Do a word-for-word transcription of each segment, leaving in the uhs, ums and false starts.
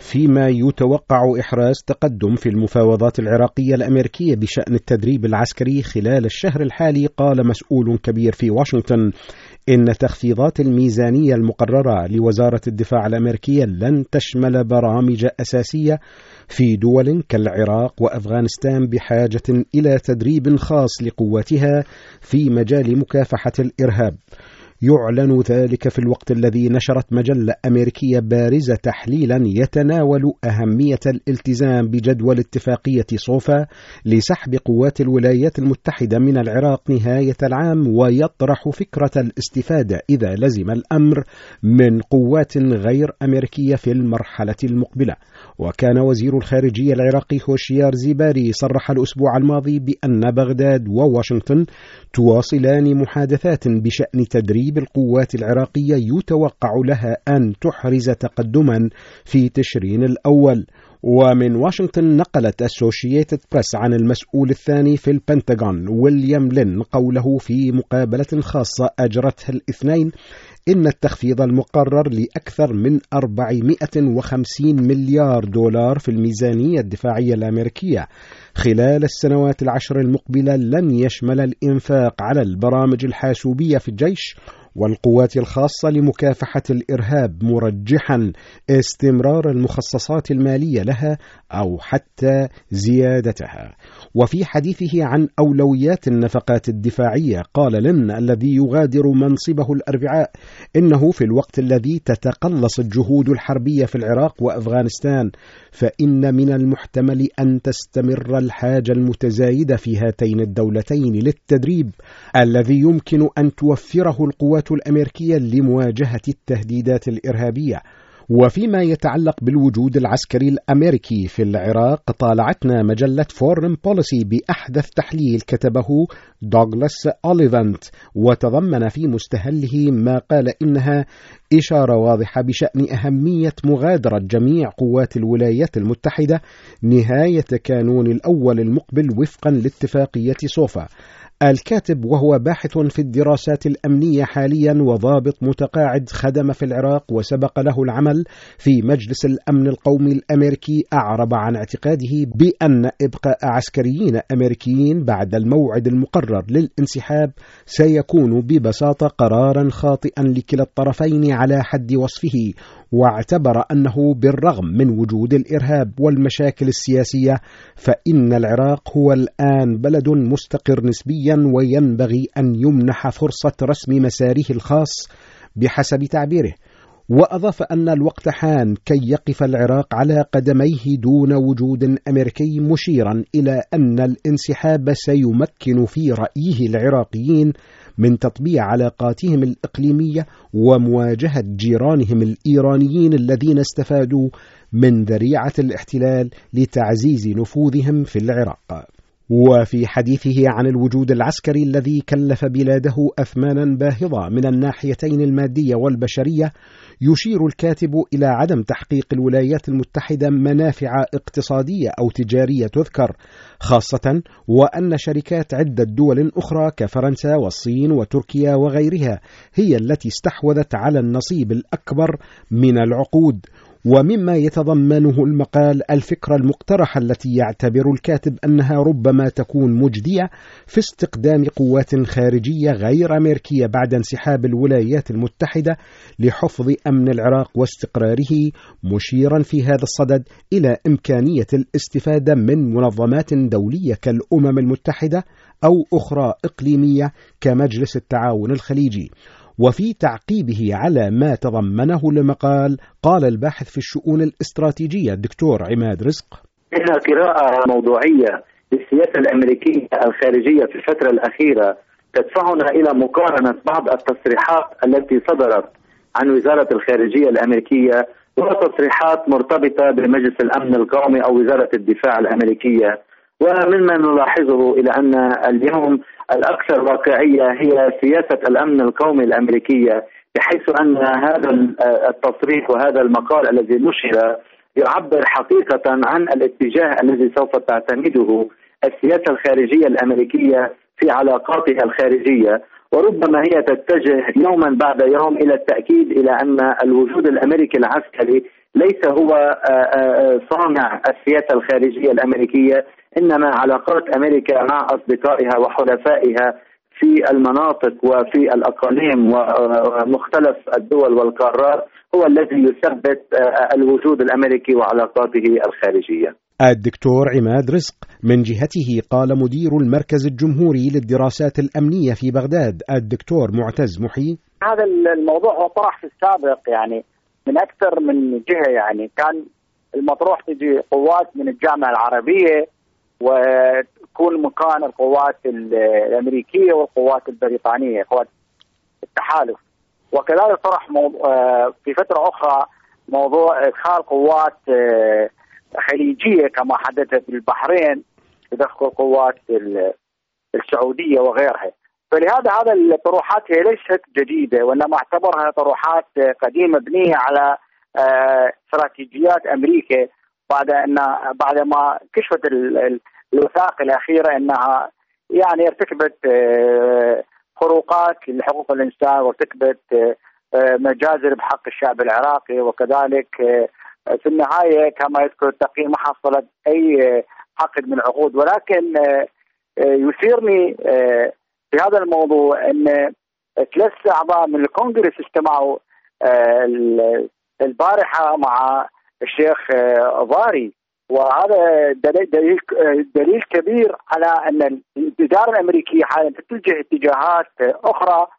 فيما يتوقع إحراز تقدم في المفاوضات العراقية الأمريكية بشأن التدريب العسكري خلال الشهر الحالي، قال مسؤول كبير في واشنطن إن تخفيضات الميزانية المقررة لوزارة الدفاع الأمريكية لن تشمل برامج أساسية في دول كالعراق وأفغانستان بحاجة إلى تدريب خاص لقواتها في مجال مكافحة الإرهاب. يعلن ذلك في الوقت الذي نشرت مجلة أمريكية بارزة تحليلا يتناول أهمية الالتزام بجدول اتفاقية صوفا لسحب قوات الولايات المتحدة من العراق نهاية العام، ويطرح فكرة الاستفادة إذا لزم الأمر من قوات غير أمريكية في المرحلة المقبلة. وكان وزير الخارجية العراقي هوشيار زيباري صرح الأسبوع الماضي بأن بغداد وواشنطن تواصلان محادثات بشأن تدريب القوات العراقية يتوقع لها أن تحرز تقدما في تشرين الأول. ومن واشنطن نقلت أسوشيتد بريس عن المسؤول الثاني في البنتاغون ويليام لين قوله في مقابلة خاصة أجرتها الاثنين إن التخفيض المقرر لأكثر من أربعمائة وخمسين مليار دولار في الميزانية الدفاعية الأمريكية خلال السنوات العشر المقبلة لن يشمل الإنفاق على البرامج الحاسوبية في الجيش والقوات الخاصة لمكافحة الإرهاب، مرجحا استمرار المخصصات المالية لها أو حتى زيادتها. وفي حديثه عن أولويات النفقات الدفاعية قال لين الذي يغادر منصبه الأربعاء إنه في الوقت الذي تتقلص الجهود الحربية في العراق وأفغانستان فإن من المحتمل أن تستمر الحاجة المتزايدة في هاتين الدولتين للتدريب الذي يمكن أن توفره القوات الأمريكية لمواجهة التهديدات الإرهابية. وفيما يتعلق بالوجود العسكري الأمريكي في العراق، طالعتنا مجلة فورن بوليسي بأحدث تحليل كتبه دوغلاس أوليفانت، وتضمن في مستهله ما قال إنها إشارة واضحة بشأن أهمية مغادرة جميع قوات الولايات المتحدة نهاية كانون الأول المقبل وفقا لاتفاقية صوفا. الكاتب وهو باحث في الدراسات الأمنية حاليا وضابط متقاعد خدم في العراق وسبق له العمل في مجلس الأمن القومي الأمريكي، أعرب عن اعتقاده بأن إبقاء عسكريين أمريكيين بعد الموعد المقرر للانسحاب سيكون ببساطة قرارا خاطئا لكلا الطرفين على حد وصفه، واعتبر أنه بالرغم من وجود الإرهاب والمشاكل السياسية فإن العراق هو الآن بلد مستقر نسبيا وينبغي أن يمنح فرصة رسم مساره الخاص بحسب تعبيره. وأضاف أن الوقت حان كي يقف العراق على قدميه دون وجود أمريكي، مشيرا إلى أن الانسحاب سيمكن في رأيه العراقيين من تطبيع علاقاتهم الإقليمية ومواجهة جيرانهم الإيرانيين الذين استفادوا من ذريعة الاحتلال لتعزيز نفوذهم في العراق. وفي حديثه عن الوجود العسكري الذي كلف بلاده أثمانا باهظة من الناحيتين المادية والبشرية، يشير الكاتب إلى عدم تحقيق الولايات المتحدة منافع اقتصادية أو تجارية تذكر، خاصة وأن شركات عدة دول أخرى كفرنسا والصين وتركيا وغيرها هي التي استحوذت على النصيب الأكبر من العقود. ومما يتضمنه المقال الفكرة المقترحة التي يعتبر الكاتب أنها ربما تكون مجدية في استقدام قوات خارجية غير أمريكية بعد انسحاب الولايات المتحدة لحفظ أمن العراق واستقراره، مشيرا في هذا الصدد إلى إمكانية الاستفادة من منظمات دولية كالأمم المتحدة أو أخرى إقليمية كمجلس التعاون الخليجي. وفي تعقيبه على ما تضمنه المقال قال الباحث في الشؤون الاستراتيجية الدكتور عماد رزق: إن قراءة موضوعية للسياسة الأمريكية الخارجية في الفترة الأخيرة تدفعنا إلى مقارنة بعض التصريحات التي صدرت عن وزارة الخارجية الأمريكية وتصريحات مرتبطة بمجلس الأمن القومي أو وزارة الدفاع الأمريكية. ومما نلاحظه إلى أن اليوم الأكثر واقعية هي سياسة الأمن القومي الأمريكية، بحيث أن هذا التصريح وهذا المقال الذي نشر يعبر حقيقة عن الاتجاه الذي سوف تعتمده السياسة الخارجية الأمريكية في علاقاتها الخارجية، وربما هي تتجه يوما بعد يوم إلى التأكيد إلى أن الوجود الأمريكي العسكري ليس هو صانع السياسة الخارجية الأمريكية، إنما علاقات أمريكا مع أصدقائها وحلفائها في المناطق وفي الأقاليم ومختلف الدول والقارات هو الذي يثبت الوجود الأمريكي وعلاقاته الخارجية. الدكتور عماد رزق من جهته قال مدير المركز الجمهوري للدراسات الأمنية في بغداد الدكتور معتز محي: هذا الموضوع هو طرح في السابق يعني من أكثر من جهة، يعني كان المطروح تجي قوات من الجامعة العربية وتكون مكان القوات الأمريكية والقوات البريطانية قوات التحالف، وكذلك طرح في فترة أخرى موضوع إدخال قوات خليجية كما حدث في البحرين تدخل قوات السعودية وغيرها. فلهذا هذا الطروحات هي ليست جديدة، وإنما اعتبرها طروحات قديمة مبنية على استراتيجيات أمريكا بعد أن بعدما كشفت الوثائق الأخيرة أنها يعني ارتكبت خروقات لحقوق الإنسان وارتكبت مجازر بحق الشعب العراقي، وكذلك في النهاية كما يذكر التقييم ما حصلت أي عقد من العقود. ولكن يثيرني في هذا الموضوع أن ثلاث أعضاء من الكونغرس استمعوا البارحة مع الشيخ ضاري، وهذا دليل, دليل, دليل كبير على أن الإدارة الأمريكية حاليا تتجه اتجاهات أخرى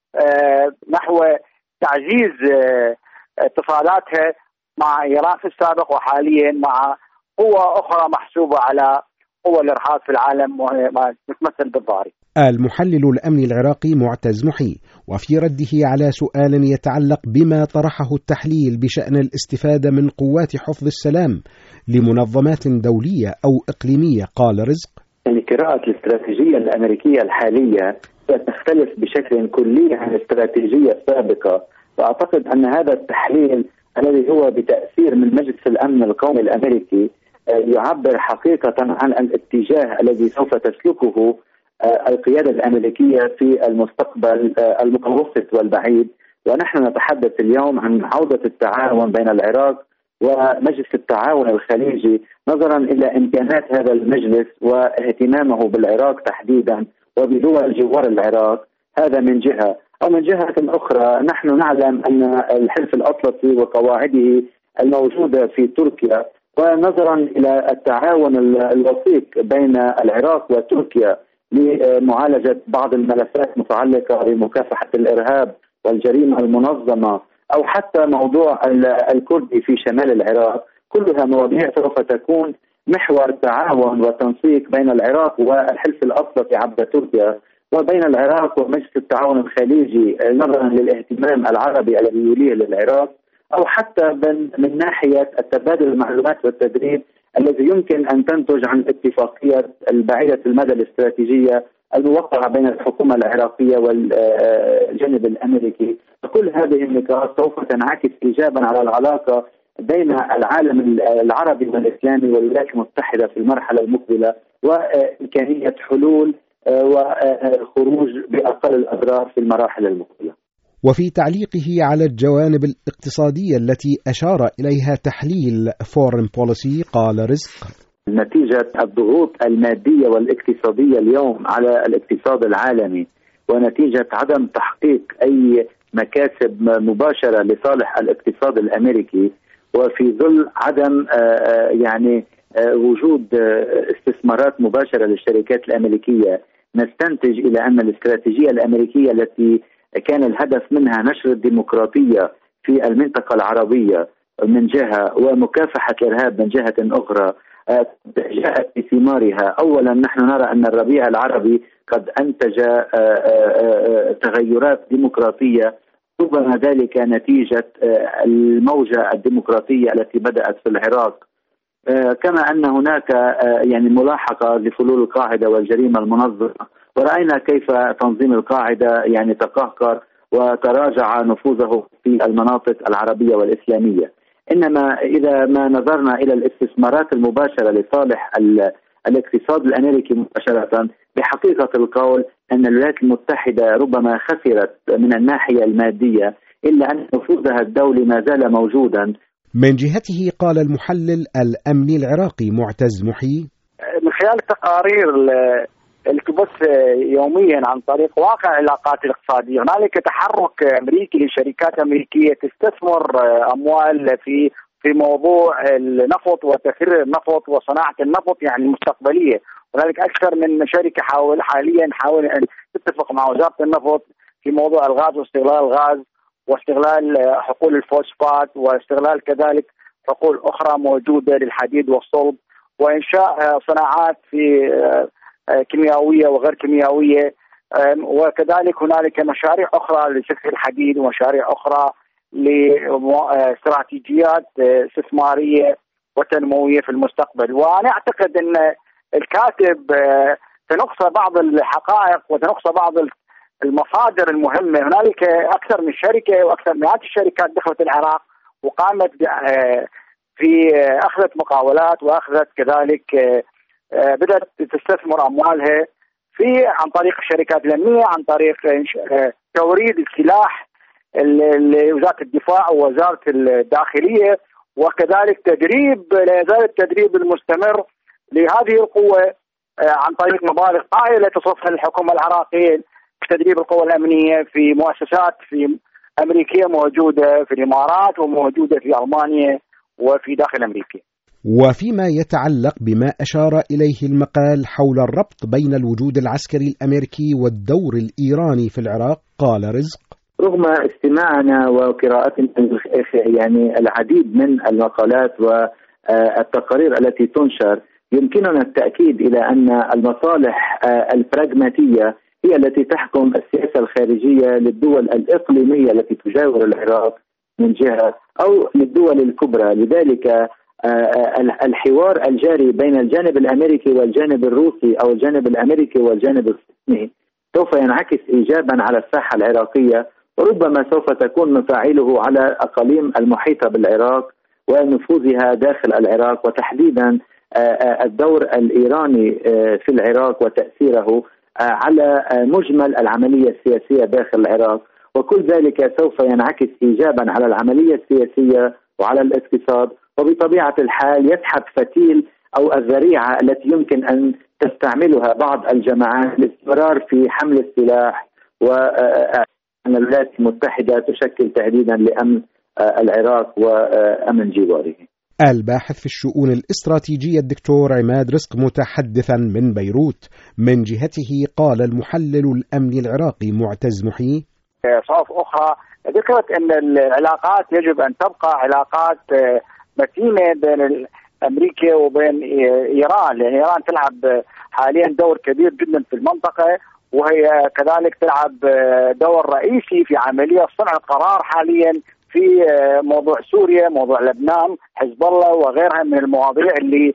نحو تعزيز اتصالاتها مع إيران في السابق وحاليا مع قوة أخرى محسوبة على قوة الإرهاب في العالم وما تتمثل بالضاري. المحلل الأمني العراقي معتز محي، وفي رده على سؤال يتعلق بما طرحه التحليل بشأن الاستفادة من قوات حفظ السلام لمنظمات دولية أو إقليمية، قال رزق: يعني قراءة الاستراتيجية الأمريكية الحالية تختلف بشكل كلي عن الاستراتيجية السابقة، وأعتقد أن هذا التحليل الذي هو بتأثير من مجلس الأمن القومي الأمريكي يعبر حقيقة عن الاتجاه الذي سوف تسلكه القيادة الأمريكية في المستقبل المتوسط والبعيد. ونحن نتحدث اليوم عن عودة التعاون بين العراق ومجلس التعاون الخليجي نظرا إلى إمكانات هذا المجلس واهتمامه بالعراق تحديدا وبدول جوار العراق. هذا من جهة، أو من جهة أخرى نحن نعلم أن الحلف الأطلسي وقواعده الموجودة في تركيا، ونظرا إلى التعاون الوثيق بين العراق وتركيا لمعالجة بعض الملفات متعلقة بمكافحة الإرهاب والجريمة المنظمة، أو حتى موضوع الكردي في شمال العراق، كلها مواضيع سوف تكون محور تعاون وتنسيق بين العراق والحلف الأطلسي عبر تركيا، وبين العراق ومجلس التعاون الخليجي نظرا للاهتمام العربي الذي يوليه للعراق، أو حتى من ناحية التبادل المعلومات والتدريب الذي يمكن أن تنتج عن اتفاقية البعيدة المدى الاستراتيجية الموقعة بين الحكومة العراقية والجانب الأمريكي. فكل هذه النقاط سوف تنعكس إيجابا على العلاقة بين العالم العربي والإسلامي والولايات المتحدة في المرحلة المقبلة، وإمكانية حلول وخروج بأقل الأضرار في المراحل المقبلة. وفي تعليقه على الجوانب الاقتصادية التي أشار إليها تحليل فورن بوليسي، قال رزق: نتيجة الضغوط المادية والاقتصادية اليوم على الاقتصاد العالمي، ونتيجة عدم تحقيق أي مكاسب مباشرة لصالح الاقتصاد الأمريكي، وفي ظل عدم يعني وجود استثمارات مباشرة للشركات الأمريكية، نستنتج إلى أن الاستراتيجية الأمريكية التي كان الهدف منها نشر الديمقراطية في المنطقة العربية من جهة ومكافحة الإرهاب من جهة أخرى جاءت بثمارها. أولا نحن نرى أن الربيع العربي قد أنتج تغيرات ديمقراطية، ربما ذلك نتيجة الموجة الديمقراطية التي بدأت في العراق، كما أن هناك يعني ملاحقة لفلول القاعدة والجريمة المنظمة، ورأينا كيف تنظيم القاعدة يعني تقهقر وتراجع نفوذه في المناطق العربية والإسلامية. إنما إذا ما نظرنا إلى الاستثمارات المباشرة لصالح الاقتصاد الأمريكي مباشرة، بحقيقة القول أن الولايات المتحدة ربما خسرت من الناحية المادية، إلا أن نفوذها الدولي ما زال موجودا، من جهته قال المحلل الأمني العراقي معتز محي: من خلال التقارير اللي تبث يوميا عن طريق واقع العلاقات الاقتصادية، هنالك تحرك أمريكي لشركات أمريكية تستثمر أموال في في موضوع النفط وتكرير النفط وصناعة النفط يعني المستقبلية. هنالك أكثر من شركة حاول حاليا حاول أن تتفق مع وزارة النفط في موضوع الغاز واستغلال الغاز واستغلال حقول الفوسفات واستغلال كذلك حقول أخرى موجودة للحديد والصلب، وإنشاء صناعات في كيميائية وغير كيميائية، وكذلك هنالك مشاريع أخرى لسلك الحديد ومشاريع أخرى لاستراتيجيات استثمارية وتنموية في المستقبل. وأنا أعتقد أن الكاتب تنقص بعض الحقائق وتنقص بعض المصادر المهمة. هنالك أكثر من شركة وأكثر من مئات الشركات دخلت العراق وقامت في أخذت مقاولات وأخذت كذلك بدأت تستثمر أموالها في عن طريق الشركات الأمنية، عن طريق توريد السلاح لوزارة الدفاع ووزارة الداخلية، وكذلك تدريب لا يزال التدريب المستمر لهذه القوة عن طريق مبالغ طائلة تصرفها الحكومة العراقية في تدريب القوى الأمنية في مؤسسات في أمريكية موجودة في الإمارات وموجودة في ألمانيا وفي داخل أمريكا. وفيما يتعلق بما أشار إليه المقال حول الربط بين الوجود العسكري الأمريكي والدور الإيراني في العراق، قال رزق: رغم استماعنا وقراءتنا يعني العديد من المقالات والتقارير التي تنشر، يمكننا التأكيد إلى أن المصالح البراغماتية هي التي تحكم السياسة الخارجية للدول الإقليمية التي تجاور العراق من جهة أو للدول الكبرى. لذلك الحوار الجاري بين الجانب الأمريكي والجانب الروسي أو الجانب الأمريكي والجانب الصيني سوف ينعكس إيجابا على الساحة العراقية، وربما سوف تكون مفاعله على الأقاليم المحيطة بالعراق ونفوذها داخل العراق، وتحديدا الدور الإيراني في العراق وتأثيره على مجمل العملية السياسية داخل العراق. وكل ذلك سوف ينعكس إيجابا على العملية السياسية وعلى الاقتصاد، وبطبيعة الحال يسحب فتيل أو الذريعة التي يمكن أن تستعملها بعض الجماعات للاستمرار في حمل السلاح، وأن الولايات المتحدة تشكل تهديدا لأمن العراق وأمن جواره. الباحث في الشؤون الاستراتيجية الدكتور عماد رزق متحدثا من بيروت من جهته قال المحلل الأمني العراقي معتز محي: صوف أخرى ذكرت أن العلاقات يجب أن تبقى علاقات متينة بين أمريكا وبين إيران، لأن إيران تلعب حاليا دور كبير جدا في المنطقة، وهي كذلك تلعب دور رئيسي في عملية صنع القرار حاليا في موضوع سوريا، موضوع لبنان، حزب الله وغيرها من المواضيع اللي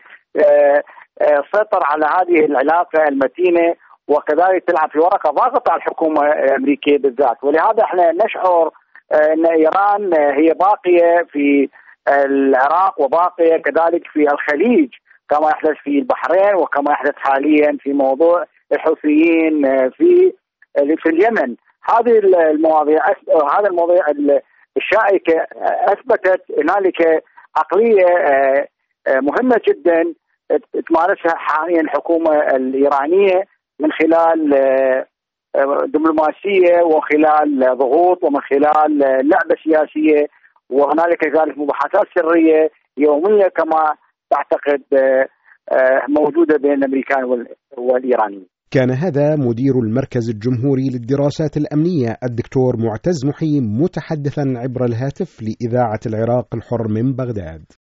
سيطر على هذه العلاقة المتينة، وكذلك تلعب في ورقة ضاغطة على الحكومة الأمريكية بالذات. ولهذا احنا نشعر أن إيران هي باقية في العراق وباقية كذلك في الخليج، كما يحدث في البحرين وكما يحدث حاليا في موضوع الحوثيين في في اليمن. هذه المواضيع هذا المواضيع الشائكة أثبتت هنالك عقلية مهمة جدا تمارسها حاليا الحكومة الإيرانية من خلال دبلوماسية وخلال ضغوط ومن خلال لعبة سياسية، وهنالك كذلك مباحثات سرية يومية كما تعتقد موجودة بين الأمريكان والإيرانيين. كان هذا مدير المركز الجمهوري للدراسات الأمنية الدكتور معتز محي متحدثا عبر الهاتف لإذاعة العراق الحر من بغداد.